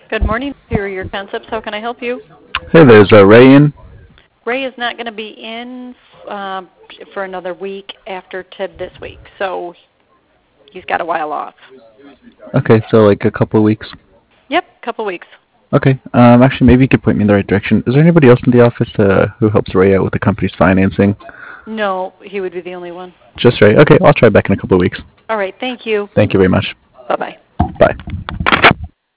Good morning, Superior Concepts. How can I help you? Hey, there's Ray in. Ray is not going to be in for another week after this week, so he's got a while off. Okay, so like a couple of weeks. Yep, couple weeks. Okay, actually, maybe you could point me in the right direction. Is there anybody else in the office who helps Ray out with the company's financing? No, he would be the only one. Just Ray. Okay, I'll try back in a couple of weeks. All right, thank you. Thank you very much. Bye-bye. Bye.